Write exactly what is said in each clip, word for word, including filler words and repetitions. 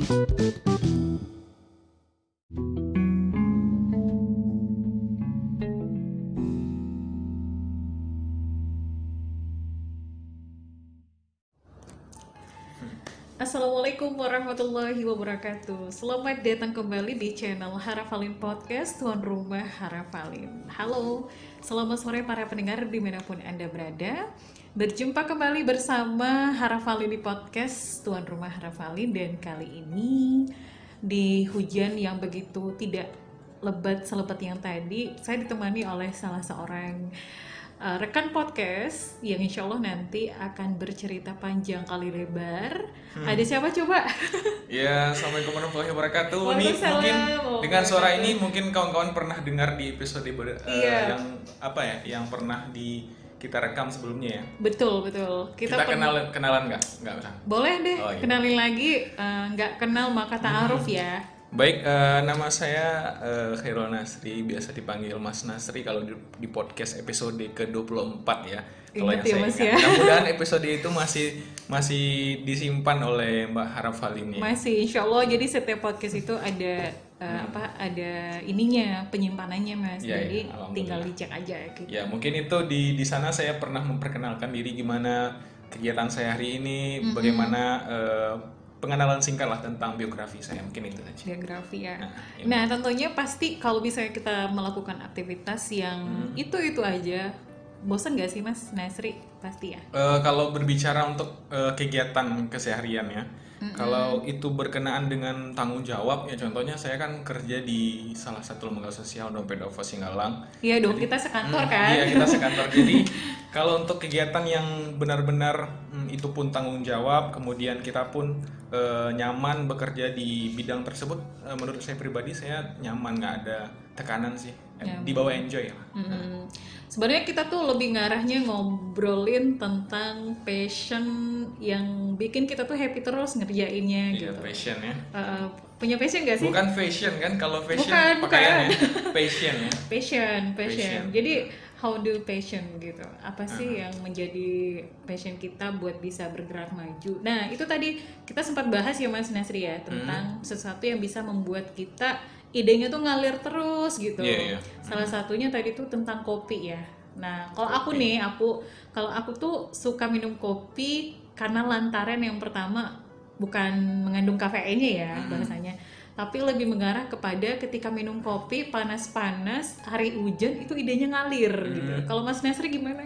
Assalamualaikum warahmatullahi wabarakatuh. Selamat datang kembali di channel Harafalin Podcast, tuan rumah Harafalin. Halo, selamat sore para pendengar dimanapun Anda berada. Berjumpa kembali bersama Harafalin di Podcast, tuan rumah Harafalin. Dan kali ini di hujan yang begitu tidak lebat selebat yang tadi, saya ditemani oleh salah seorang Uh, rekan podcast yang insya Allah nanti akan bercerita panjang kali lebar. Hmm. Ada siapa coba? Ya, assalamualaikum warahmatullahi wabarakatuh. Nih mungkin dengan suara ini mungkin kawan-kawan pernah dengar di episode uh, iya. yang apa ya, yang pernah di kita rekam sebelumnya ya. Betul betul. Kita, kita kenal kenalan nggak? Nggak usah. Boleh deh. Oh, iya. Kenalin lagi. Nggak uh, kenal maka ta'aruf hmm. ya. Baik, uh, nama saya uh, Khairul Nasri, biasa dipanggil Mas Nasri kalau di, di podcast episode ke dua puluh empat ya. Kalau yang ya, saya ingat. Ya. Mudah-mudahan episode itu masih masih disimpan oleh Mbak Harafalin ya. Masih, insya Allah. Jadi setiap podcast itu ada uh, hmm. apa? Ada ininya, penyimpanannya Mas. Ya, jadi ya, tinggal dicek aja gitu. Ya, mungkin itu di di sana saya pernah memperkenalkan diri gimana kegiatan saya hari ini, mm-hmm. bagaimana uh, pengenalan singkat lah tentang biografi saya, mungkin itu aja. Biografi ya. Nah, ya. Nah tentunya pasti kalau misalnya kita melakukan aktivitas yang hmm. itu-itu aja, bosan gak sih Mas Nasri? Pasti ya. Uh, kalau berbicara untuk uh, kegiatan keseharian ya, mm-hmm. kalau itu berkenaan dengan tanggung jawab ya, contohnya saya kan kerja di salah satu lembaga sosial Dompet Dova Singgalang. Iya dong, kita sekantor hmm, kan? Iya kita sekantor. Jadi kalau untuk kegiatan yang benar-benar hmm, itu pun tanggung jawab, kemudian kita pun Uh, nyaman bekerja di bidang tersebut, uh, menurut saya pribadi saya nyaman, nggak ada tekanan sih, nyaman. Dibawa enjoy lah. Mm-hmm. Nah. Sebenarnya kita tuh lebih ngarahnya ngobrolin tentang passion yang bikin kita tuh happy terus ngerjainnya. Iya, gitu. Passion ya. Uh, punya passion nggak sih? Bukan fashion kan, kalau fashion bukan, pakaiannya. Passion ya. Passion, passion. Jadi how do passion gitu? Apa sih uh-huh. yang menjadi passion kita buat bisa bergerak maju? Nah itu tadi kita sempat bahas ya Mas Nasri ya tentang hmm. sesuatu yang bisa membuat kita idenya tuh ngalir terus gitu. Yeah, yeah. Salah hmm. satunya tadi tuh tentang kopi ya. Nah kalau aku nih, aku kalau aku tuh suka minum kopi karena lantaran yang pertama bukan mengandung kafeinnya ya hmm. bahasanya. Tapi lebih mengarah kepada ketika minum kopi panas-panas hari hujan itu idenya ngalir hmm. gitu. Kalau Mas Nasri gimana?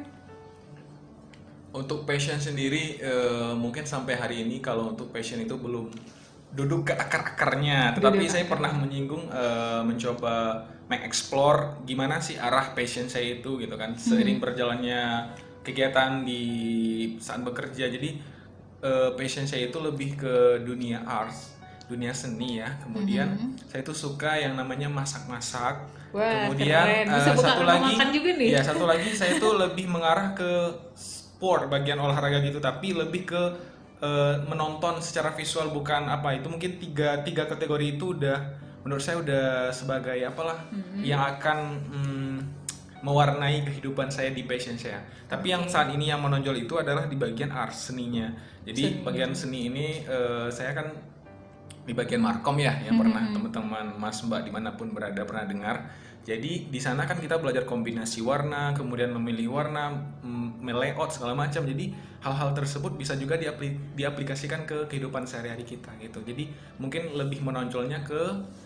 Untuk passion sendiri uh, mungkin sampai hari ini kalau untuk passion itu belum duduk ke akar-akarnya. Tetapi duduk saya akar. pernah menyinggung uh, mencoba mengeksplor gimana sih arah passion saya itu gitu kan. Seiring hmm. berjalannya kegiatan di saat bekerja. Jadi uh, passion saya itu lebih ke dunia arts, dunia seni ya. Kemudian mm-hmm. saya tuh suka yang namanya masak-masak. Wah, kemudian uh, satu lagi juga nih. Ya satu lagi saya tuh lebih mengarah ke sport, bagian olahraga gitu, tapi lebih ke uh, menonton secara visual, bukan apa itu mungkin tiga tiga kategori itu udah menurut saya udah sebagai apalah mm-hmm. yang akan mm, mewarnai kehidupan saya di passion saya. Tapi okay. yang saat ini yang menonjol itu adalah di bagian art, seninya. Jadi seni. Bagian seni ini uh, saya kan di bagian markom ya, yang mm-hmm. pernah teman-teman Mas Mbak dimanapun berada pernah dengar. Jadi di sana kan kita belajar kombinasi warna, kemudian memilih warna, melayout segala macam. Jadi hal-hal tersebut bisa juga diapli- diaplikasikan ke kehidupan sehari-hari kita gitu. Jadi mungkin lebih menonjolnya ke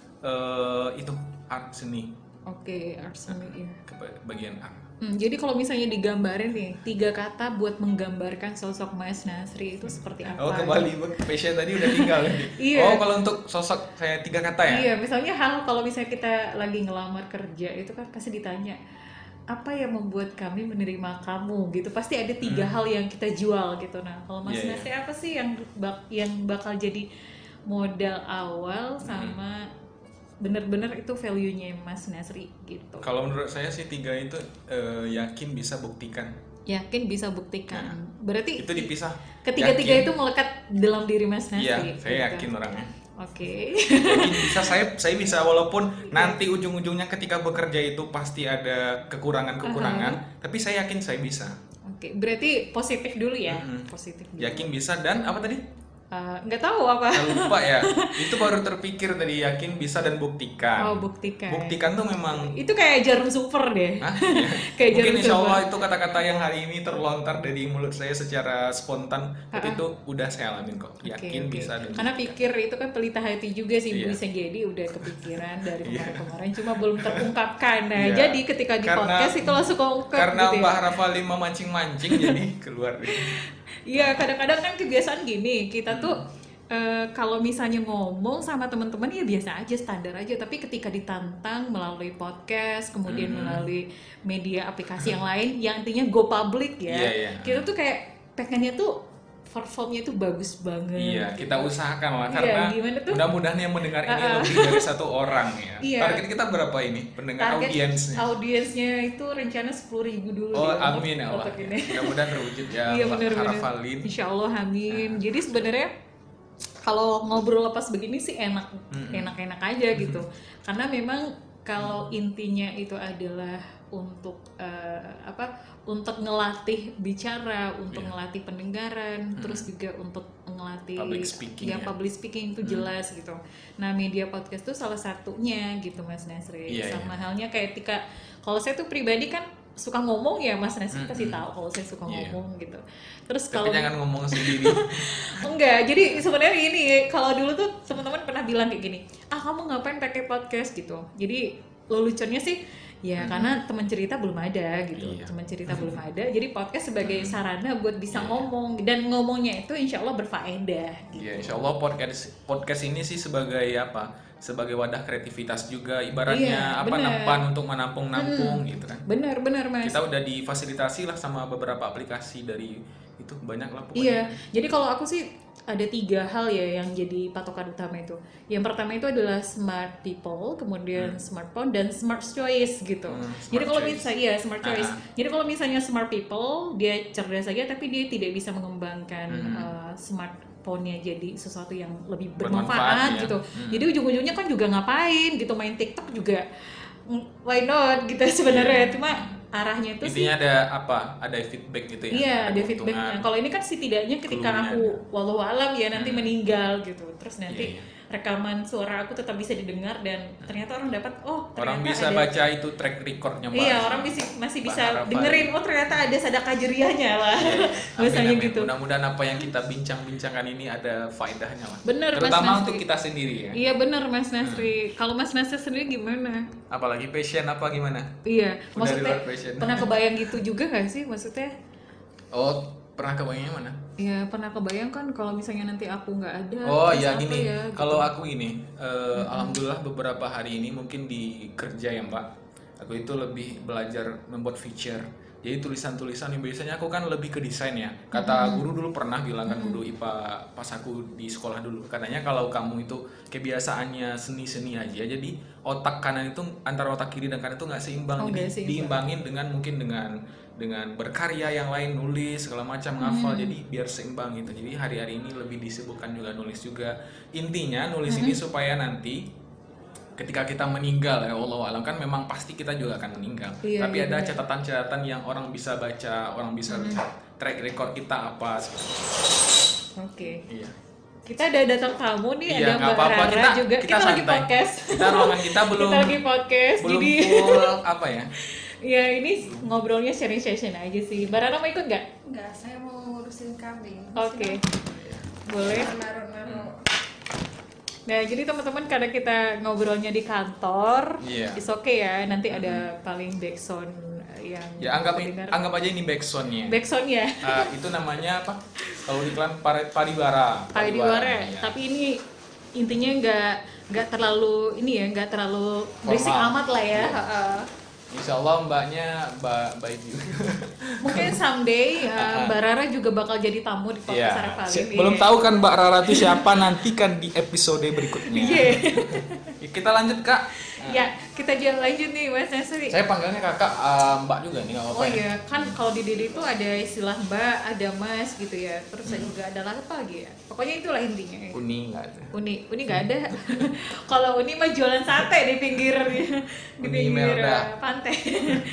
uh, itu art seni. Oke, okay, art seni ya. Ke bagian art. Hmm, jadi kalau misalnya digambarin nih, tiga kata buat menggambarkan sosok Mas Nasri itu seperti apa? Oh kembali, passion tadi udah tinggal ya? Iya. Oh kalau untuk sosok saya tiga kata ya? Iya, misalnya hal kalau misalnya kita lagi ngelamar kerja itu kan pasti ditanya apa yang membuat kami menerima kamu gitu, pasti ada tiga hmm. hal yang kita jual gitu. Nah kalau Mas yeah, Nasri yeah. apa sih yang bak- yang bakal jadi modal awal sama hmm. bener-bener itu value-nya Mas Nasri gitu. Kalau menurut saya sih tiga itu uh, yakin bisa buktikan. Yakin bisa buktikan. Nah, berarti itu dipisah. Ketiga-tiga itu melekat dalam diri Mas Nasri. Iya, saya gitu. yakin orangnya. Oke. Okay. Yakin bisa saya saya bisa walaupun nanti ujung-ujungnya ketika bekerja itu pasti ada kekurangan-kekurangan, uh-huh. tapi saya yakin saya bisa. Oke, okay. Berarti positif dulu ya. Mm-hmm. Positif dulu. Yakin bisa dan apa tadi? Uh, nggak tahu apa. Saya lupa ya. Itu baru terpikir tadi, yakin, bisa, dan buktikan. Oh, buktikan. Buktikan tuh memang. Itu kayak jarum super deh. Hah? Ya. Kayak Mungkin jarum insya Allah super. itu kata-kata yang hari ini terlontar dari mulut saya secara spontan, tapi itu udah saya alamin kok. Yakin, okay, bisa, okay. dan Karena buktikan. pikir itu kan pelita hati juga sih, Iya. bisa jadi udah kepikiran dari Iya. kemarin-kemarin, cuma belum terungkapkan. Nah, Iya. jadi ketika di Karena- podcast itu langsung keungkap Karena gitu ya. Mbak Rafali memancing-mancing jadi keluar deh. Iya, kadang-kadang kan kebiasaan gini, kita tuh eh, kalau misalnya ngomong sama teman-teman ya biasa aja, standar aja, tapi ketika ditantang melalui podcast, kemudian Hmm. melalui media aplikasi yang lain yang intinya go public ya, Iya, iya. kita tuh kayak pengennya tuh performnya tuh bagus banget. Iya, kita usahakan lah, Iya, karena gimana tuh? mudah-mudahan yang mendengar ini Uh-uh. lebih dari satu orang ya. Iya. Target kita berapa ini pendengar Target audiensnya? audiensnya itu rencana sepuluh ribu dulu. Oh, deh untuk- amin ya Allah. untuk ini. Mudah-mudahan terwujud ya, Iya, Mbak bener-bener. Harafalin. Insya Allah amin. Jadi sebenarnya kalau ngobrol lepas begini sih enak, Mm-mm. enak-enak aja gitu. Karena memang kalau intinya itu adalah untuk eh, apa? Untuk ngelatih bicara, untuk Iya. ngelatih pendengaran, terus juga untuk ngelatih Public speaking ya, ya. public speaking itu Mm. jelas gitu. Nah, media podcast itu salah satunya gitu Mas Nasri. Iya, Sama iya. halnya kayak ketika kalau saya tuh pribadi kan suka ngomong ya, Mas Nasri Mm-mm. pasti tahu kalau saya suka Iya. ngomong gitu. Terus Tapi kalau jangan ngomong sendiri. enggak, jadi sebenarnya gini, kalau dulu tuh teman-teman pernah bilang kayak gini, ah kamu ngapain pakai podcast gitu. Jadi leluconnya sih ya Hmm. karena teman cerita belum ada gitu, Iya. teman cerita belum ada. Jadi podcast sebagai sarana buat bisa Iya. ngomong, dan ngomongnya itu insya Allah berfaedah. Gitu. Iya, insya Allah podcast podcast ini sih sebagai apa? Sebagai wadah kreativitas juga, ibaratnya Iya, apa benar. nampan untuk menampung-nampung gitu kan. Benar, benar Mas. Kita udah difasilitasi lah sama beberapa aplikasi dari itu, banyak lah pokoknya. Iya, jadi kalau aku sih ada tiga hal ya yang jadi patokan utama itu. Yang pertama itu adalah smart people, kemudian smartphone, dan smart choice gitu. Hmm, Jadi smart kalau choice. misalnya iya smart choice. Ah. Jadi kalau misalnya smart people dia cerdas saja, tapi dia tidak bisa mengembangkan Hmm. uh, smartphone-nya jadi sesuatu yang lebih Bermanfaat, bermanfaat ya. gitu. Hmm. Jadi ujung-ujungnya kan juga ngapain gitu, main TikTok juga mm, why not gitu sebenarnya. Iya. Cuma arahnya itu sih Intinya ada apa? Ada feedback gitu ya. iya, ada keuntungan. feedbacknya. Kalau ini kan setidaknya ketika Cluenya aku walau alam ya nanti Hmm. meninggal gitu, terus nanti Iya, iya. rekaman suara aku tetap bisa didengar dan ternyata orang dapat oh Orang ternyata bisa ada, baca itu track recordnya Mbak. iya orang bisa masih Mbak bisa Harafali. dengerin oh ternyata ada sedekah jariahnya lah Iya. bahasanya Amin, amin. gitu. Mudah-mudahan apa yang kita bincang-bincangkan ini ada faedahnya lah. Bener, Mas Terutama Nasri. untuk kita sendiri ya. Iya bener Mas Nasri. Kalau Mas Nasri sendiri gimana? Apalagi passion apa gimana? Iya, Udah di maksudnya luar passion. pernah kebayang gitu juga gak sih maksudnya? Oh, pernah kebayangnya mana? Ya pernah kebayang kan kalau misalnya nanti aku nggak ada. Oh terus ya apa gini, ya, kalau gitu. aku gini, eh, alhamdulillah beberapa hari ini mungkin di kerja ya Mbak, aku itu lebih belajar membuat feature. Jadi tulisan-tulisan yang biasanya aku kan lebih ke desain ya. Kata guru dulu pernah bilang kan, guru I P A pas aku di sekolah dulu, katanya kalau kamu itu kebiasaannya seni-seni aja, jadi otak kanan itu antara otak kiri dan kanan itu nggak seimbang. Oh, jadi nggak seimbang. diimbangin dengan mungkin dengan dengan berkarya yang lain, nulis segala macam, ngafal, jadi biar seimbang gitu. Jadi hari-hari ini lebih disibukkan juga nulis juga. Intinya nulis ini supaya nanti ketika kita meninggal ya Allah alam, kan memang pasti kita juga akan meninggal. Iya, Tapi iya, ada benar. catatan-catatan yang orang bisa baca, orang bisa lihat track record kita apa. Oke. Iya. Kita ada datang tamu nih, Iya, ada nggak Mbak apa-apa. Rara Kita- juga. kita lagi santai. podcast. Kita ruangan kita belum kita lagi podcast. belum jadi full apa ya? ya ini ngobrolnya sharing session aja sih. Mbak Rara mau ikut nggak? Enggak, saya mau ngurusin kambing. Oke. Boleh. Naruh-naruh. Nah, jadi teman-teman karena kita ngobrolnya di kantor, Iya. it's okay ya. Nanti ada paling backsound yang Ya anggap terdengar. anggap aja ini backsoundnya. Backsound ya. Ah, itu namanya apa? Kalau di iklan pare- pariwara. Pariwara. ya. Tapi ini intinya nggak nggak terlalu ini ya, nggak terlalu berisik Formal. amat lah ya. Iya. Heeh. Insya Allah mbaknya mbak baik juga. Mungkin someday uh, Mbak Rara juga bakal jadi tamu di podcast Iya. Harafalin. Si- Belum tahu kan Mbak Rara itu siapa, nantikan di episode berikutnya. Iya. Ya, kita lanjut Kak. Ya, kita jalan lanjut nih Mas Nasri. Saya panggilnya Kakak, eh, Mbak juga nih, nggak apa-apa Oh ya. iya, kan kalau di Dede itu ada istilah Mbak, ada Mas gitu ya. Terus ada juga ada apa lagi ya? Pokoknya itulah intinya. Uni nggak ada. Uni, Uni nggak ada. Kalau Uni mah jualan sate di pinggir di Uni pinggir Merda. uh, pantai.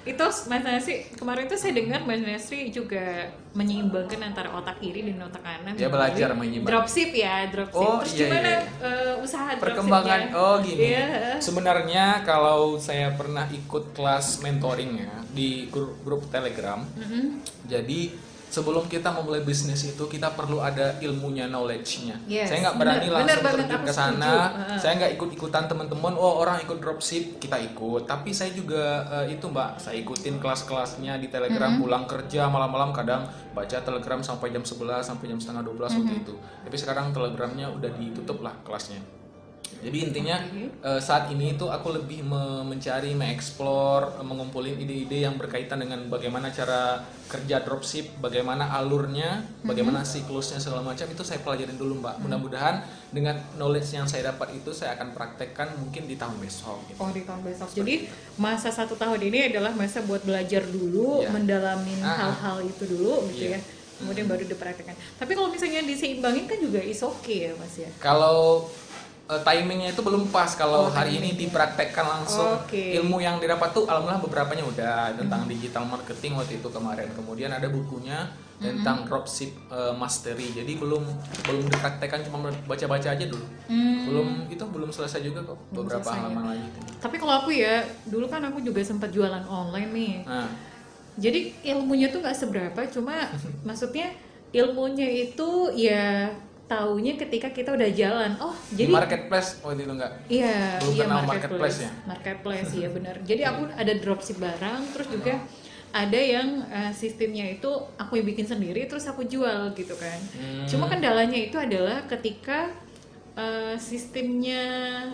Itu Mas Nasri, kemarin tuh saya dengar Mas Nasri juga menyeimbangkan antara otak kiri dan otak kanan. Dia belajar menyeimbangkan. Dropship ya, dropship. Oh, Terus iya, gimana iya. eh, usaha Perkembangan, dropshipnya? oh gini. Iya. Sebenarnya kalau saya pernah ikut kelas mentoring ya di grup, grup Telegram. Mm-hmm. Jadi sebelum kita memulai bisnis itu kita perlu ada ilmunya, knowledge-nya. Yes, Saya nggak berani bener, langsung bener banget, terjun aku ke sana. setuju. Saya nggak ikut-ikutan teman-teman. Oh orang ikut dropship, kita ikut. Tapi saya juga eh, itu mbak, saya ikutin kelas-kelasnya di Telegram. Mm-hmm. Pulang kerja malam-malam kadang baca Telegram sampai jam sebelas sampai jam setengah dua belas Mm-hmm. waktu itu. Tapi sekarang Telegramnya udah ditutup lah kelasnya. Jadi intinya Okay. eh, saat ini itu aku lebih me- mencari, mengeksplor, eh, mengumpulin ide-ide yang berkaitan dengan bagaimana cara kerja dropship, bagaimana alurnya, bagaimana siklusnya segala macam itu saya pelajarin dulu mbak. Mudah-mudahan dengan knowledge yang saya dapat itu saya akan praktekkan mungkin di tahun besok. Gitu. Oh, di tahun besok. Jadi masa satu tahun ini adalah masa buat belajar dulu, Iya. mendalamin Ah. hal-hal itu dulu gitu Iya. ya. Kemudian baru dipraktekkan. Tapi kalau misalnya diseimbangin kan juga is okay ya Mas ya. Kalau eh, timingnya itu belum pas kalau Oh, hari ini timingnya. dipraktekkan langsung. Oke. Ilmu yang didapat tuh alhamdulillah beberapanya udah tentang digital marketing waktu itu kemarin. Kemudian ada bukunya tentang dropship eh, mastery. Jadi belum belum dipraktekkan, cuma baca-baca aja dulu. Hmm. Belum itu belum selesai juga kok, Belum beberapa selesai, halaman lagi. Tapi kalau aku ya, dulu kan aku juga sempat jualan online nih. Nah, Jadi ilmunya tuh nggak seberapa, cuma maksudnya ilmunya itu ya taunya ketika kita udah jalan. Oh, di jadi marketplace waktu itu enggak? iya, Belum iya kenal marketplace. marketplace ya? Marketplace iya benar. Jadi aku ada dropship barang, terus juga ada yang eh, sistemnya itu aku yang bikin sendiri terus aku jual gitu kan. Hmm. Cuma kendalanya itu adalah ketika eh, sistemnya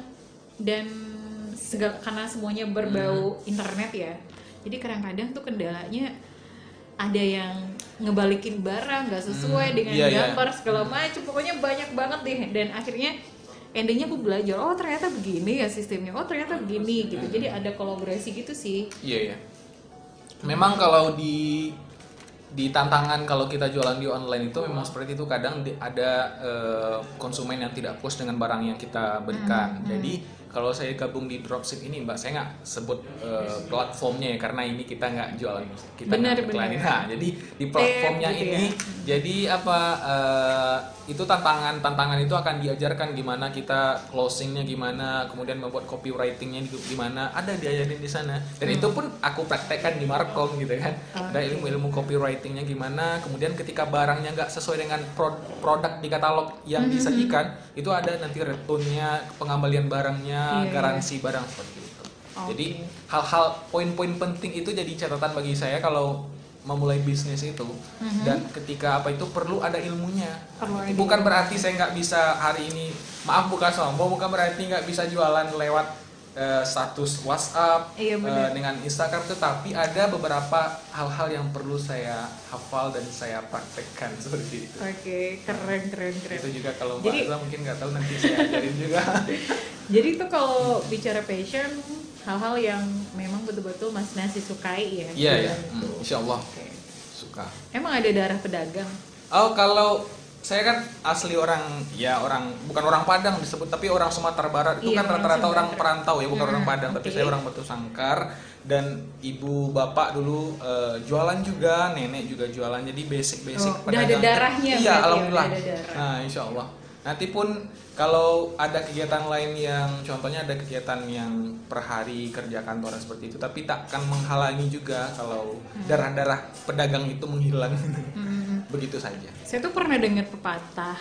dan segala karena semuanya berbau Hmm. internet ya. Jadi kadang-kadang tuh kendalanya ada yang ngebalikin barang nggak sesuai Hmm, dengan iya, iya. gambar segala macam, pokoknya banyak banget deh. Dan akhirnya endingnya aku belajar, oh ternyata begini ya sistemnya, oh ternyata begini gitu. Jadi ada kolaborasi gitu sih. Iya ya. Memang kalau di di tantangan kalau kita jualan di online itu memang seperti itu, kadang di- ada eh, konsumen yang tidak puas dengan barang yang kita berikan. Jadi kalau saya gabung di dropship ini mbak, saya nggak sebut eh, platformnya ya karena ini kita nggak jualan, kita Benar, nggak iklan. benar. Nah, jadi di platformnya gitu ini ya. jadi apa eh, itu tantangan tantangan itu akan diajarkan gimana kita closingnya gimana, kemudian membuat copywritingnya di- gimana, ada diajarin di sana. Dan itu pun aku praktekkan di Markom gitu kan. Ada ilmu-ilmu copywritingnya gimana, kemudian ketika barangnya nggak sesuai dengan pro- produk di katalog yang disajikan, itu ada nanti returnnya, pengembalian barangnya, Iya, garansi barang seperti itu. Oke. Jadi hal-hal poin-poin penting itu jadi catatan bagi saya kalau memulai bisnis itu. Dan ketika apa itu perlu ada ilmunya. Perlu ada Bukan berarti saya nggak bisa hari ini, maaf bukan sombong, bukan berarti nggak bisa jualan lewat eh, status WhatsApp Iya, eh, benar. dengan Instagram, tetapi ada beberapa hal-hal yang perlu saya hafal dan saya praktekkan seperti itu. Oke, keren keren keren. Itu juga kalau Mbak Jadi- Azla mungkin nggak tahu, nanti saya ajarin juga. Jadi itu kalau bicara passion, hal-hal yang memang betul-betul Mas Nasi sukai ya. Iya ya, jualan itu. hmm, insya Allah Oke. suka. Emang ada darah pedagang? Oh kalau saya kan asli orang, ya orang bukan orang Padang disebut, tapi orang Sumatera Barat itu Iya, kan orang rata-rata orang Sumatera. perantau ya, bukan Hmm, orang Padang, tapi oke. saya orang Batu Sangkar. Dan ibu bapak dulu eh, jualan juga, nenek juga jualan, jadi basic-basic Oh, udah ada darahnya berarti Iya, ya, alhamdulillah. udah ada darah. Nah, insya Allah. Nanti pun kalau ada kegiatan lain yang, contohnya ada kegiatan yang per hari kerja kantoran seperti itu, tapi tak akan menghalangi juga kalau Hmm. darah-darah pedagang itu menghilang. Hmm. Begitu saja. Saya tuh pernah dengar pepatah,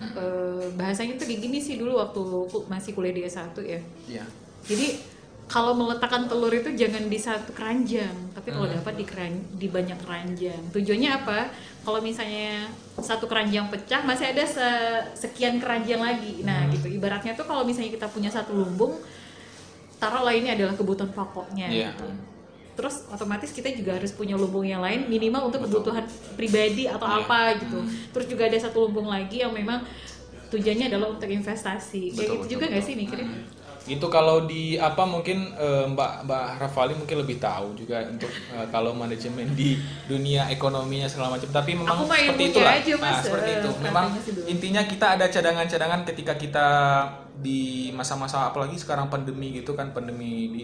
eh, bahasanya tuh kayak gini sih dulu waktu ku- masih kuliah di S satu ya. Iya. Jadi kalau meletakkan telur itu jangan di satu keranjang, tapi kalau Hmm. dapat di keran- di banyak keranjang. Tujuannya apa? Kalau misalnya satu keranjang pecah, masih ada se- sekian keranjang lagi. Nah, Hmm. gitu. Ibaratnya tuh kalau misalnya kita punya satu lumbung, taruhlah ini adalah kebutuhan pokoknya. Iya. Gitu. Terus otomatis kita juga harus punya lumbung yang lain minimal untuk Betul. kebutuhan pribadi atau Iya. apa gitu. Hmm. Terus juga ada satu lumbung lagi yang memang tujuannya adalah untuk investasi. Kayak Betul, gitu betul, juga nggak betul. sih mikirnya? Hmm. Itu kalau di apa mungkin eh, Mbak Mbak Rafali mungkin lebih tahu juga untuk eh, kalau manajemen di dunia ekonominya segala macam. Tapi memang Aku mah seperti ilmunya itulah. aja, Mas. Nah, seperti itu. Eh, Memang katanya sih dulu. intinya kita ada cadangan-cadangan ketika kita di masa-masa apalagi sekarang pandemi gitu kan, pandemi di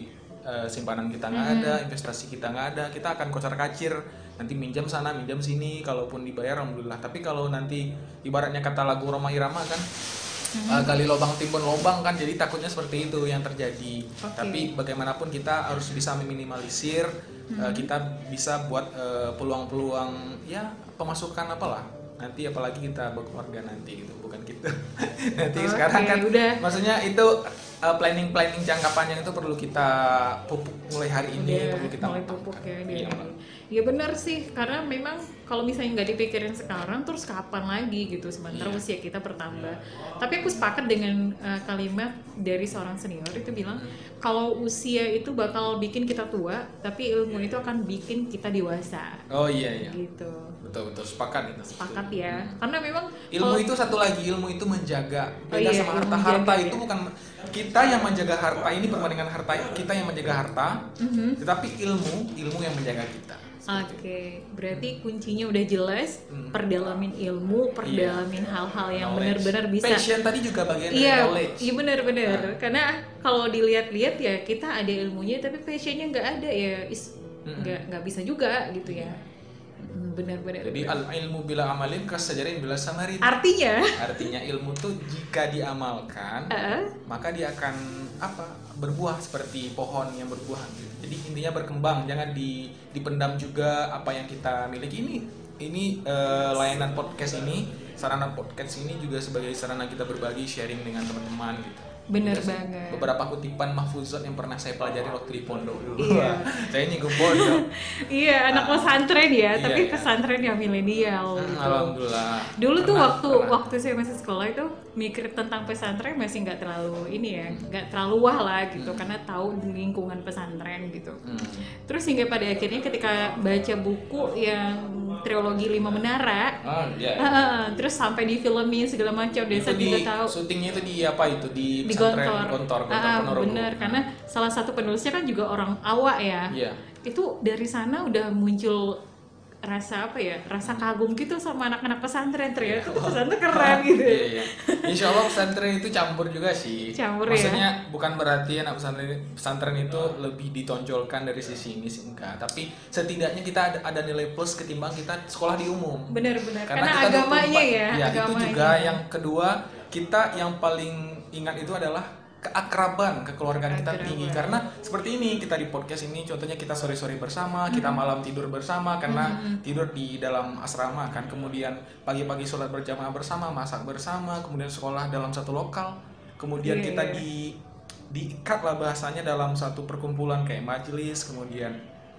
uh, simpanan kita nggak Hmm. ada, investasi kita nggak ada, kita akan kocar-kacir, nanti minjam sana, minjam sini, kalaupun dibayar alhamdulillah. Tapi kalau nanti ibaratnya kata lagu Roma Irama kan, uh, gali lubang timbun lubang kan, jadi takutnya seperti itu yang terjadi. Oke. Tapi bagaimanapun kita harus bisa meminimalisir, uh, kita bisa buat uh, peluang-peluang ya pemasukan apalah. Nanti apalagi kita berkeluarga nanti gitu, bukan kita. Nanti Oke, sekarang kan udah. maksudnya itu uh, planning-planning jangka panjang itu perlu kita pupuk mulai hari ini, Udah perlu kita mulai matangkan. pupuk ya Iya, dia. Mbak. Ya benar sih, karena memang kalau misalnya nggak dipikirin sekarang, terus kapan lagi gitu, sementara Iya. usia kita bertambah. Tapi aku sepakat dengan uh, kalimat dari seorang senior itu bilang, kalau usia itu bakal bikin kita tua, tapi ilmu itu akan bikin kita dewasa. Oh iya iya. Gitu. Betul betul sepakat itu. Sepakat ya. Karena memang Ilmu kalau- itu satu lagi, ilmu itu menjaga. Oh Beda iya, sama ilmu harta. Harta menjaga, itu ya. bukan kita yang menjaga harta, ini perbandingan harta kita yang menjaga harta, Mhm. tetapi ilmu, ilmu yang menjaga kita. Oke, berarti kuncinya udah jelas, Hmm. perdalamin ilmu, perdalamin hal-hal yang Knowledge. benar-benar bisa. Passion tadi juga bagian dari Iya, knowledge. iya benar-benar. Karena kalau dilihat-lihat ya kita ada ilmunya, tapi passionnya nggak ada ya, is- Mm-mm. nggak nggak bisa juga gitu ya. Mm, Benar-benar. Jadi al ilmu bila amalin kasajarin bila samarin. Artinya, Artinya ilmu tuh jika diamalkan, uh, maka dia akan apa berbuah seperti pohon yang berbuah gitu. Jadi intinya berkembang, jangan di, dipendam juga apa yang kita miliki. Ini ini eh, layanan podcast ini, sarana podcast ini juga sebagai sarana kita berbagi, sharing dengan teman-teman gitu. benar Gitu sih. banget. Beberapa kutipan mahfuzat yang pernah saya pelajari waktu di pondok dulu. Iya. Saya nyinggung pondok. Iya, anak pesantren ya, Iya, tapi iya. pesantren yang milenial. Hmm, gitu. Alhamdulillah. Dulu tuh Pernah, waktu pernah. waktu saya masih sekolah itu mikir tentang pesantren masih nggak terlalu ini ya, nggak terlalu wah lah gitu, karena tahu di lingkungan pesantren gitu. Hmm. Terus hingga pada akhirnya ketika baca buku yang trilogi Lima Menara, Oh, iya. ah, terus sampai di filmin segala macam, dan Itu saya juga di tahu syutingnya itu di apa itu di di pesantren Gontor, Gontor, Gontor Ah, Ponorogo. bener, karena salah satu penulisnya kan juga orang awak ya. Iya. Itu dari sana udah muncul rasa apa ya, rasa kagum gitu sama anak-anak pesantren, ternyata tuh pesantren keren gitu. Iya, iya. Insya Allah pesantren itu campur juga sih. Campur ya? Maksudnya bukan berarti anak pesantren pesantren itu lebih ditonjolkan dari sisi ini sih, enggak. Tapi setidaknya kita ada, ada nilai plus ketimbang kita sekolah di umum. Bener-bener, karena, kita dua puluh agamanya empat. ya, Ya, itu agamanya. juga yang kedua, kita yang paling ingat itu adalah keakraban, kekeluargaan kita Keakraban. tinggi. Karena seperti ini, kita di podcast ini contohnya kita sore-sore bersama, kita malam tidur bersama karena tidur di dalam asrama kan. Kemudian pagi-pagi sholat berjamaah bersama, masak bersama, kemudian sekolah dalam satu lokal. Kemudian Iya, kita iya. di diikat lah bahasanya dalam satu perkumpulan kayak majelis, kemudian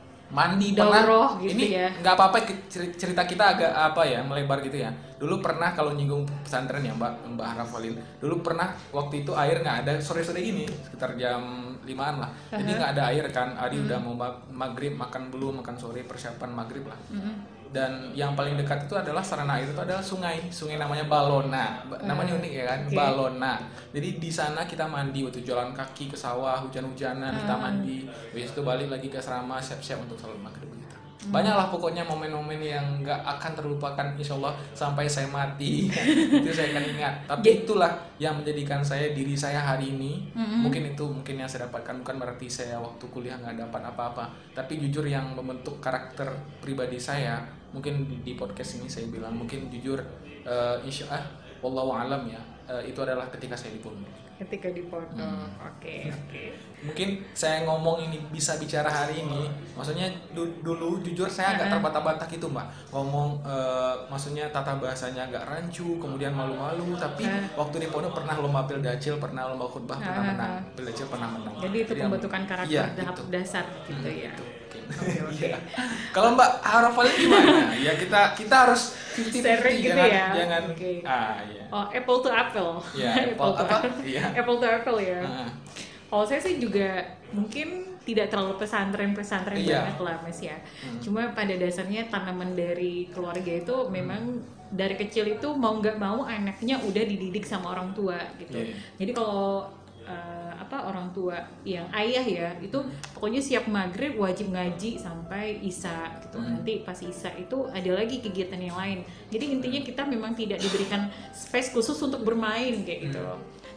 mandi Daurah pernah. gitu Ini ya. nggak apa-apa ke- ceri- cerita kita agak apa ya melebar gitu ya. Dulu pernah kalau nyinggung pesantren ya Mbak Mbak Harafalin. Dulu pernah waktu itu air nggak ada, sore-sore gini sekitar jam limaan lah. Jadi nggak ada air kan. Adi udah mau ma- maghrib, makan belum, makan sore, persiapan maghrib lah. Mm-mm. Dan yang paling dekat itu adalah sarana air itu adalah sungai, sungai namanya Balona, Ba- namanya unik ya kan, oke. Balona. Jadi di sana kita mandi waktu jalan kaki ke sawah, hujan-hujanan kita mandi, habis itu balik lagi ke asrama siap-siap untuk sholat maghrib gitu. Banyaklah pokoknya momen-momen yang nggak akan terlupakan insya Allah sampai saya mati. Itu saya akan ingat. Tapi itulah yang menjadikan saya diri saya hari ini. Mungkin itu mungkin yang saya dapatkan, bukan berarti saya waktu kuliah nggak dapat apa-apa. Tapi jujur yang membentuk karakter pribadi saya, mungkin di, di podcast ini saya bilang mungkin jujur eh, insya Allah, wallahu alam ya, eh, itu adalah ketika saya di pondok. Ketika di pondok, Hmm. oke oke. Mungkin saya ngomong ini bisa bicara hari ini, maksudnya du- dulu jujur saya agak Uh-uh. terbata-bata gitu mbak, ngomong eh, maksudnya tata bahasanya agak rancu, kemudian malu-malu, tapi Uh. waktu di pondok pernah lomba pildacil, pernah lomba khutbah, pernah Uh-uh. menang, pildacil pernah menang. Jadi itu yang- pembentukan karakter iya, tahap itu. dasar gitu Hmm, ya. itu, mungkin. Oke, oke. Iya. Kalau Mbak Harafalin gimana? Ya kita kita harus fifty Sharing fifty, gitu jangan ya. jangan Oke. ah iya. Oh, apple to apple. Iya, apple to apa? apple. Iya. Apple to apple ya. Heeh. Kalau saya sih juga mungkin tidak terlalu pesantren-pesantren Iya. banget lah Mas ya. Hmm. Cuma pada dasarnya tanaman dari keluarga itu memang dari kecil itu mau nggak mau anaknya udah dididik sama orang tua gitu. Iya. Jadi kalau eh, apa orang tua yang ayah ya itu pokoknya siap maghrib wajib ngaji sampai isya gitu. Hmm. Nanti pas isya itu ada lagi kegiatan yang lain. Jadi intinya kita memang tidak diberikan space khusus untuk bermain kayak gitu. Hmm.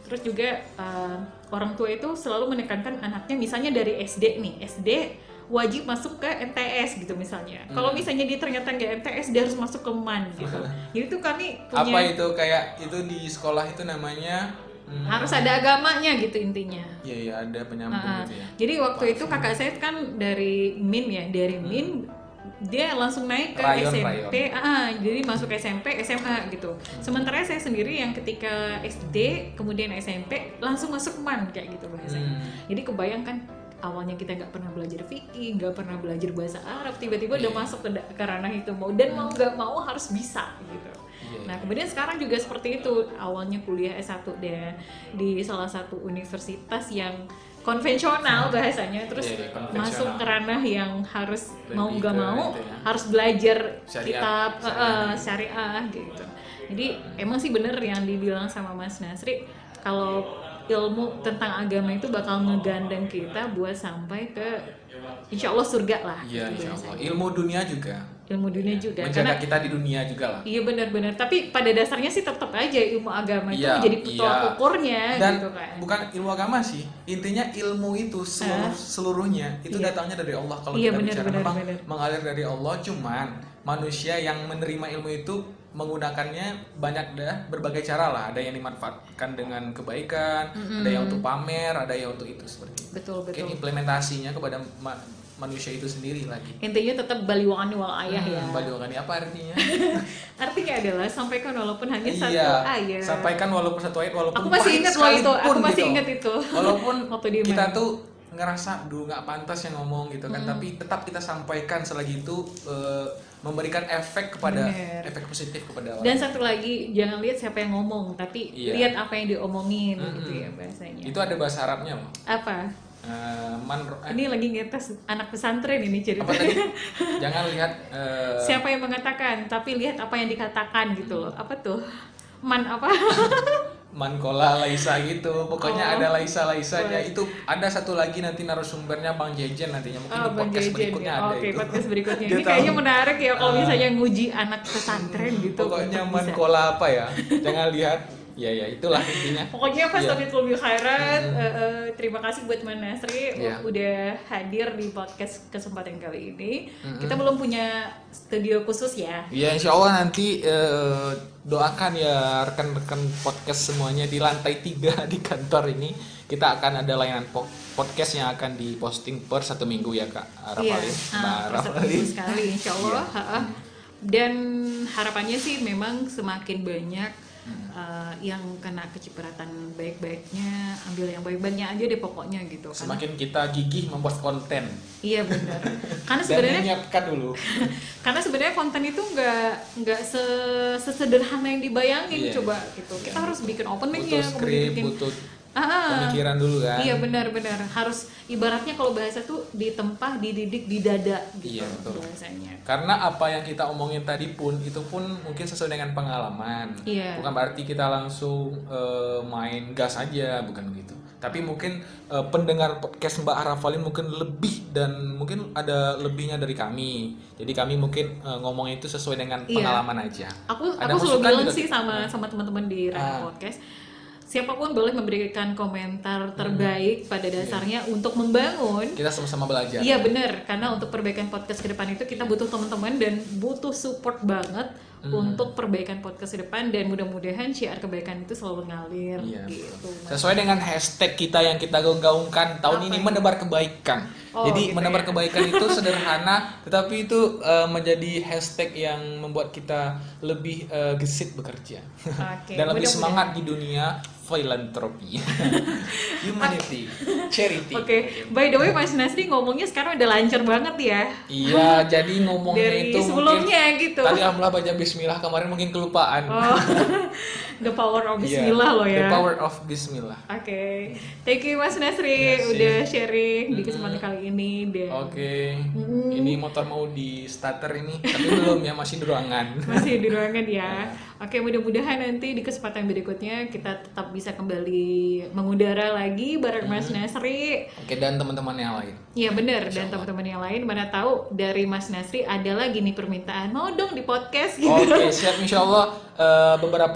Terus juga uh, orang tua itu selalu menekankan anaknya misalnya dari S D nih, S D wajib masuk ke M T S gitu misalnya. Hmm. Kalau misalnya dia ternyata nggak M T S, dia harus masuk ke M A N gitu. Jadi tuh kami punya apa itu kayak itu di sekolah itu namanya hmm, harus ada agamanya gitu intinya. Iya iya ada penyambung nah, gitu ya. Jadi waktu Wah, itu kakak saya kan dari M I N ya, dari M I N hmm. dia langsung naik ke rayon, S M P, ah, jadi masuk S M P, S M A gitu. Sementara saya sendiri yang ketika S D, kemudian S M P langsung masuk M A N kayak gitu bahasanya. Hmm. Jadi kebayangkan awalnya kita nggak pernah belajar fikih, nggak pernah belajar bahasa Arab, tiba-tiba yeah. udah masuk ke, ke ranah itu mau dan mau nggak mau harus bisa gitu. Yeah. Nah kemudian sekarang juga seperti itu, awalnya kuliah S satu deh di salah satu universitas yang konvensional bahasanya, terus yeah, yeah, masuk ke ranah yang harus lebih mau nggak mau ya. Harus belajar syariah, kitab syariah, uh, syariah gitu. Jadi emang sih bener yang dibilang sama Mas Nasri, kalau ilmu tentang agama itu bakal ngegandeng kita buat sampai ke insya Allah surga lah. Iya insya Allah. Ilmu dunia juga. Ilmu dunia juga. Menjaga karena, kita di dunia juga lah. Iya benar-benar. Tapi pada dasarnya sih tetap aja ilmu agama itu ya, menjadi tolak iya. ukurnya. Dan gitu kan. Bukan ilmu agama sih. Intinya ilmu itu seluruh, uh, seluruhnya itu iya. datangnya dari Allah. Kalau iya, kita bener, bicara bener, memang bener. mengalir dari Allah. Cuman manusia yang menerima ilmu itu menggunakannya banyak dah berbagai cara lah. Ada yang dimanfaatkan dengan kebaikan, mm-hmm. ada yang untuk pamer, ada yang untuk itu seperti itu. Betul betul. Mungkin implementasinya kepada ma- manusia itu sendiri lagi. Intinya tetap baliwani wal ayah hmm, ya. Baliwani apa artinya? Artinya adalah sampaikan walaupun hanya iya, satu ayat. Sampaikan walaupun satu ayat walaupun aku masih ingat loh itu. Aku masih gitu. ingat itu. Walaupun kita tuh ngerasa duh nggak pantas yang ngomong gitu kan, hmm. tapi tetap kita sampaikan selagi itu uh, memberikan efek kepada Bener. efek positif kepada orang. Dan satu lagi jangan lihat siapa yang ngomong, tapi iya. lihat apa yang diomongin hmm. gitu ya bahasanya. Itu ada bahasa Arabnya loh. Apa? Uh, man, eh. Ini lagi ngetes anak pesantren ini cerita. Apa tadi? Jangan lihat uh... siapa yang mengatakan, tapi lihat apa yang dikatakan gitu loh. Apa tuh? Man apa? Mankola Laisa gitu, pokoknya oh. ada Laisa Laisanya. Itu ada satu lagi nanti narasumbernya Bang Jejen nantinya, mungkin oh, di podcast Jejen, berikutnya ya. ada Oke, okay, itu. podcast berikutnya ini kayaknya menarik ya kalau uh, misalnya nguji anak pesantren gitu. Pokoknya Mankola apa ya? Jangan lihat. Ya ya itulah intinya. Pokoknya pas topik yeah. lebih khairat. Mm-hmm. uh, uh, terima kasih buat Mas Nasri yeah. udah hadir di podcast kesempatan kali ini. Mm-hmm. Kita belum punya studio khusus ya. Ya insya Allah nanti uh, doakan ya rekan-rekan podcast semuanya di lantai tiga di kantor ini. Kita akan ada layanan po- podcast yang akan diposting per satu minggu ya Kak Rafalin. Iya, yeah. uh, per satu minggu sekali insya Allah. yeah. Dan harapannya sih memang semakin banyak Uh, yang kena kecipratan baik-baiknya, ambil yang baik-baiknya aja deh pokoknya gitu. Semakin karena, kita gigih membuat konten. Iya benar. Karena sebenarnya menyiapkan dulu. Karena sebenarnya konten itu nggak nggak sesederhana yang dibayangin. Yeah. Coba gitu. Kita yeah. harus bikin opening butuh ya, script, bikin butuh ah, pemikiran dulu kan. Iya benar-benar harus ibaratnya kalau bahasa tuh ditempah, dididik di dada gitu. Iya betul. Bahasanya. Karena apa yang kita omongin tadi pun itu pun mungkin sesuai dengan pengalaman. Iya. Bukan berarti kita langsung uh, main gas aja, bukan begitu. Tapi mungkin uh, pendengar podcast Mbak Arafalin mungkin lebih dan mungkin ada lebihnya dari kami. Jadi kami mungkin uh, ngomong itu sesuai dengan iya. pengalaman aja. Aku ada aku selalu bilang sih sama sama teman-teman di Rana ah. Podcast. Siapapun boleh memberikan komentar terbaik hmm. pada dasarnya yeah. untuk membangun. Kita sama-sama belajar. Iya benar, karena untuk perbaikan podcast ke depan itu kita butuh teman-teman dan butuh support banget hmm. untuk perbaikan podcast ke depan dan mudah-mudahan syiar kebaikan itu selalu ngalir yeah, gitu. Sesuai dengan hashtag kita yang kita gaungkan tahun Apa ini menebar kebaikan. Oh, Jadi gitu menebar ya? Kebaikan itu sederhana, tetapi itu uh, menjadi hashtag yang membuat kita lebih uh, gesit bekerja okay. dan lebih semangat di dunia filantropi, humanity, charity. Oke, okay. By the way Mas Nasri ngomongnya sekarang udah lancar banget ya. Iya, jadi ngomongnya dari itu sebelumnya mungkin, gitu. Tadi alhamdulillah baca Bismillah, kemarin mungkin kelupaan. Oh. The power of Bismillah yeah, loh ya. The power of Bismillah. Oke, okay. Thank you Mas Nasri yes, udah sharing mm-hmm. di kesempatan kali ini. Oke, okay. mm-hmm. ini motor mau di starter ini, tapi belum ya, masih di ruangan. Masih di ruangan ya. Oke, okay, mudah-mudahan nanti di kesempatan berikutnya kita tetap bisa kembali mengudara lagi bareng Mas hmm. Nasri. Oke, dan teman-teman yang lain. Iya benar, dan teman-teman yang lain. Mana tahu dari Mas Nasri ada lagi nih permintaan mau dong di podcast gitu. Oke, siap insya Allah uh, beberapa episode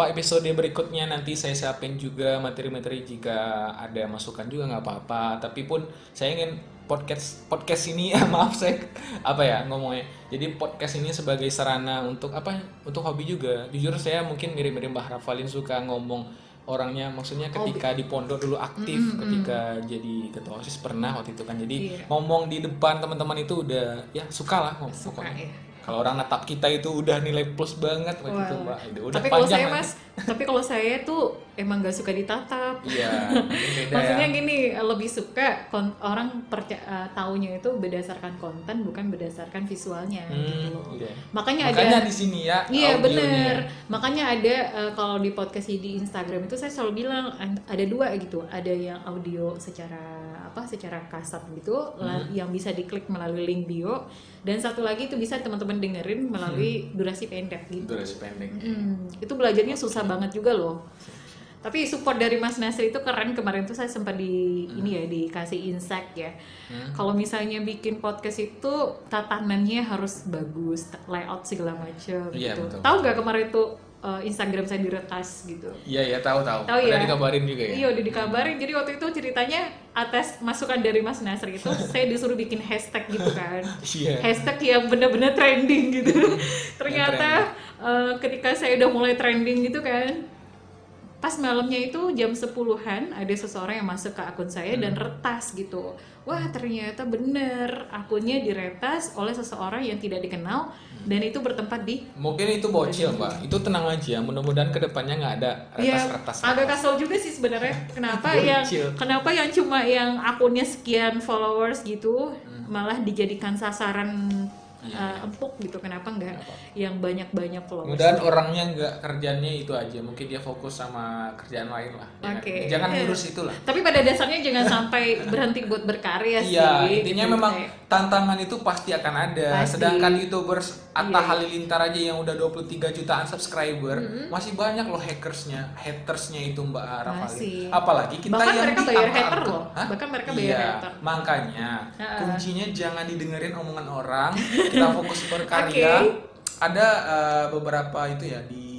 episode berikutnya nanti saya siapin juga materi-materi, jika ada masukan juga nggak apa-apa. Tapi pun saya ingin podcast podcast ini ya maaf saya apa ya ngomongnya. Jadi podcast ini sebagai sarana untuk apa? Untuk hobi juga. Jujur saya mungkin mirip-mirip Mbah Rafalin, suka ngomong orangnya, maksudnya ketika di pondok dulu aktif, mm-hmm. ketika jadi ketua OSIS pernah waktu itu kan, jadi yeah. ngomong di depan teman-teman itu udah ya suka lah ngomong pokoknya. Ya. Kalau orang natap kita itu udah nilai plus banget waktu itu Mbak. Udah tapi kalau saya Mas, tapi kalau saya tuh emang gak suka ditatap. Iya, beda. Maksudnya ya. gini, lebih suka kon- orang perca- uh, taunya itu berdasarkan konten bukan berdasarkan visualnya hmm, gitu. Iya. Makanya, Makanya ada di sini ya. Iya benar. Makanya ada uh, kalau di podcast di Instagram itu saya selalu bilang ada dua gitu. Ada yang audio secara apa? Secara kasat gitu, hmm. yang bisa diklik melalui link bio, dan satu lagi itu bisa teman-teman dengerin melalui hmm. durasi pendek gitu. Durasi pendek. Hmm. Itu belajarnya susah banget juga loh. Tapi support dari Mas Nasri itu keren. Kemarin tuh saya sempat di hmm. ini ya dikasih insight ya. Hmm. Kalau misalnya bikin podcast itu tatanannya harus bagus, layout segala macam ya, gitu. Tahu nggak kemarin tuh uh, Instagram saya diretas gitu? Iya iya tahu tahu. Tahu ya. Udah dikabarin juga ya. Iya udah dikabarin. Jadi waktu itu ceritanya atas masukan dari Mas Nasri itu saya disuruh bikin hashtag gitu kan. Yeah. Hashtag yang benar-benar trending gitu. Ternyata uh, ketika saya udah mulai trending gitu kan, pas malamnya itu jam sepuluhan ada seseorang yang masuk ke akun saya hmm. dan retas gitu. Wah ternyata bener akunnya diretas oleh seseorang yang tidak dikenal hmm. dan itu bertempat di. Mungkin itu bocil Mbak. Itu tenang aja. Mudah-mudahan kedepannya nggak ada retas-retas. Ya, agak kesel juga sih sebenarnya. Kenapa yang kenapa yang cuma yang akunnya sekian followers gitu hmm. malah dijadikan sasaran Uh, empuk gitu, kenapa enggak yang banyak-banyak followers? Mudahan orangnya enggak kerjaannya itu aja, mungkin dia fokus sama kerjaan lain lah. Okay. Jangan ngurus itulah. Tapi pada dasarnya jangan sampai berhenti buat berkarya sih. Iya, intinya gitu, memang kayak. Tantangan itu pasti akan ada. Pasti. Sedangkan YouTubers Atta iya. Halilintar aja yang udah dua puluh tiga jutaan subscriber, mm-hmm. masih banyak loh hackersnya, hatersnya itu Mbak Rafalin. Apalagi kita bahkan yang mereka bayar hater loh. Hah? Bahkan mereka bayar iya. hater. Makanya uh-uh. kuncinya jangan didengerin omongan orang. Kita fokus berkarya. Okay. Ada uh, beberapa itu ya di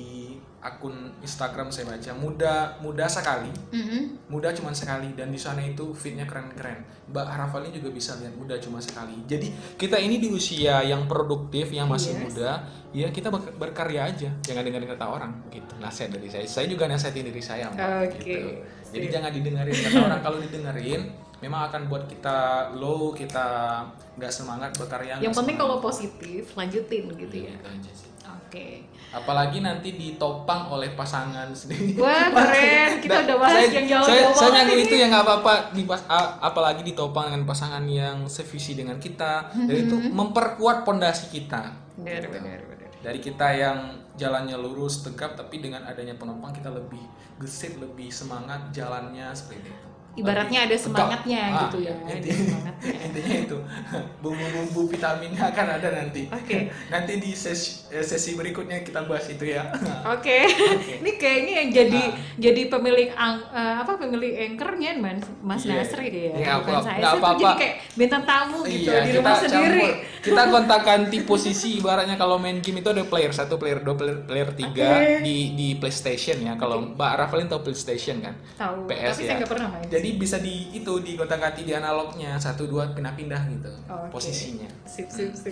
akun Instagram saya baca, muda muda sekali, mm-hmm. muda cuma sekali, dan di sana itu fitnya keren-keren. Mbak Rafalin juga bisa lihat muda cuma sekali. Jadi kita ini di usia yang produktif, yang masih yes. muda, ya kita ber- berkarya aja, jangan dengerin kata orang gitu. Nasihat dari saya, saya juga nasihatin diri saya Mbak. Okay. Gitu. Jadi Sip. jangan didengerin kata orang. Kalau didengerin memang akan buat kita low, kita nggak semangat berkarya. Yang penting kalau positif lanjutin gitu ya. Gitu aja sih. Oke. Okay. Apalagi nanti ditopang oleh pasangan sendiri. Wah keren, kita udah bahas saya, yang jauh-jauh. Saya, saya nyanyi itu ya nggak apa-apa. Apalagi ditopang dengan pasangan yang sevisi dengan kita, dan itu memperkuat pondasi kita. Benar, benar, benar. Dari kita yang jalannya lurus tegap, tapi dengan adanya penopang kita lebih gesit, lebih semangat jalannya seperti itu. Ibaratnya ada semangatnya ah, gitu ya. Inti, ada semangatnya. Intinya itu bumbu-bumbu vitaminnya akan ada nanti. Oke. Okay. Nanti di sesi, sesi berikutnya kita bahas itu ya. Oke. Okay. Okay. Ini kayaknya yang jadi ah. jadi pemilik ang, uh, apa pemilik anchornya Mas Mas yeah. Nasri deh ya. Yeah, bukan apa, saya. Saya tuh jadi kayak bintang tamu gitu yeah, di rumah kita sendiri. Campur. Kita kontak-ganti posisi, ibaratnya kalau main game itu ada player satu, player dua, player, player tiga okay. di di PlayStation ya. Kalau okay. Mbak Rafalin tahu PlayStation kan? Tahu. P S tapi ya. saya nggak pernah main. Jadi bisa di itu di kontak-ganti di analognya satu dua pindah-pindah gitu oh, okay. posisinya. Sip sip sip.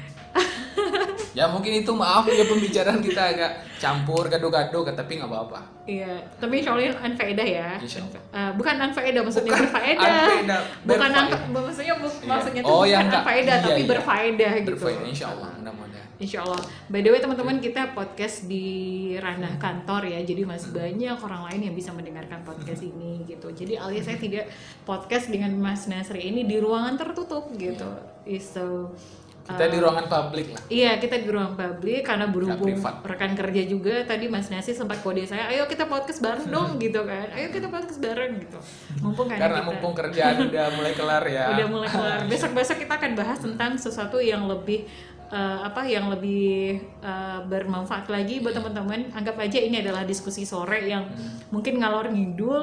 Ya mungkin itu maaf ya pembicaraan kita agak campur gado-gado tapi nggak apa-apa. Iya, tapi insya Allah unfaedah ya. Uh, bukan unfaedah maksudnya bukan berfaedah. Unfaedah. Bukan unfaedah. Maksudnya bu- iya. maksudnya itu oh, bukan unfaedah iya, tapi iya. berfaedah gitu. Berfaedah insya Allah, mudah-mudahan. Insya Allah. By the way teman-teman, kita podcast di ranah kantor ya, jadi masih banyak orang lain yang bisa mendengarkan podcast ini gitu. Jadi alias saya tidak podcast dengan Mas Nasri ini di ruangan tertutup gitu. So kita di ruangan publik lah. Iya, kita di ruang publik karena berhubung rekan kerja juga tadi Mas Nasi sempat kode saya, ayo kita podcast bareng dong gitu kan. Ayo kita podcast bareng gitu. Mumpung kan karena kita, mumpung kerjaan udah mulai kelar ya. Udah mulai kelar. Besok-besok kita akan bahas tentang sesuatu yang lebih uh, apa yang lebih uh, bermanfaat lagi buat teman-teman. Anggap aja ini adalah diskusi sore yang hmm. mungkin ngalor ngidul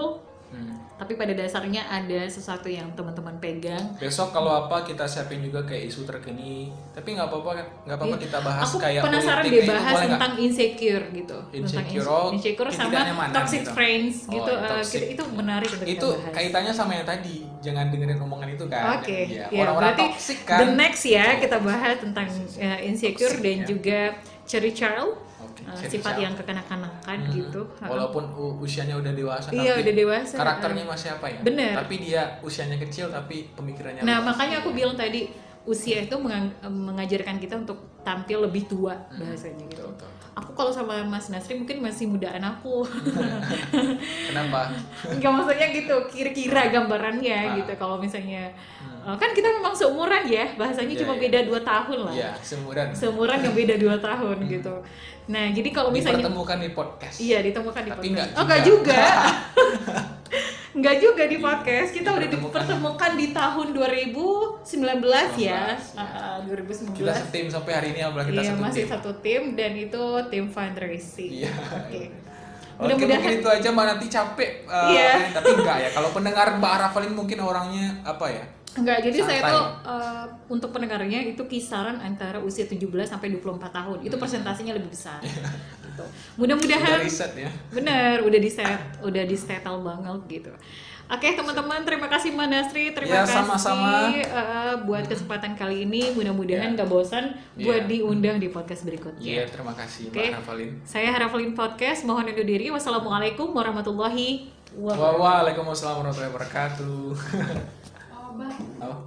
Hmm. Tapi pada dasarnya ada sesuatu yang teman-teman pegang. Besok kalau apa kita siapin juga kayak isu terkini. Tapi nggak apa-apa, nggak apa-apa Iya. kita bahas Aku kayak penasaran politik deh itu bahas boleh nggak? tentang insecure gitu, Insecure, tentang oh, insecure sama ketidaknyamanan toxic gitu. friends Oh, gitu. yang Eh, toxic. kita- itu menarik untuk Itu kita bahas. kaitannya sama yang tadi, jangan dengerin omongan itu kan. Oke, Ya, ya, orang-orang berarti toxic kan. the next ya kita bahas tentang uh, insecure Toxic, dan ya. juga cherry child, Oke, uh, cherry sifat child. yang kekanak-kanakan Hmm. gitu. Walaupun u- usianya udah dewasa, Iya, tapi udah dewasa. karakternya masih apa ya? Bener. Tapi dia usianya kecil tapi pemikirannya. Nah, luas. makanya aku bilang tadi usia itu mengang- mengajarkan kita untuk tampil lebih tua bahasanya gitu. Betul, betul. Aku kalau sama Mas Nasri mungkin masih mudaan aku. Kenapa? Enggak, maksudnya gitu, kira-kira gambarannya Ah. gitu. Kalau misalnya uh, kan kita memang seumuran ya, bahasanya Iya, cuma iya. beda dua tahun lah. Iya, seumuran. Seumuran yang beda dua tahun gitu. Nah, jadi kalau misalnya Dipertemukan di podcast. iya ditemukan di Tapi podcast. nggak Oh, enggak juga. juga. Enggak juga di podcast. Kita udah Dipertemukan. dipertemukan di tahun dua ribu sembilan belas ya. sembilan belas, ya. Ah, dua ribu sembilan Kita belas. setim sampai hari ini, apalagi kita Iya, satu masih tim. satu tim dan itu tim fundraising. Iya. Oke. Oke, Mudah-mudahan mungkin itu aja Mbak, nanti capek. uh, Iya. main, tapi enggak ya. Kalau pendengar Mbak Arafalin mungkin orangnya apa ya? enggak, jadi saya Santai. tuh uh, untuk pendengarnya itu kisaran antara usia tujuh belas sampai dua puluh empat tahun. Itu persentasenya lebih besar. Gitu. Udah Mudah-mudahan riset ya. benar, udah di set, udah di settle banget gitu. Oke teman-teman, terima kasih Mbak Nasri, Ya, terima kasih sama-sama. uh, buat kesempatan kali ini. Mudah-mudahan nggak bosan buat Ya. diundang di podcast berikutnya. Iya, terima kasih Oke. Mbak Arafalin. Saya Harafalin Podcast, mohon undur diri. Wassalamualaikum warahmatullahi wabarakatuh. Waalaikumsalam warahmatullahi wabarakatuh. Oh, Bang. Apa?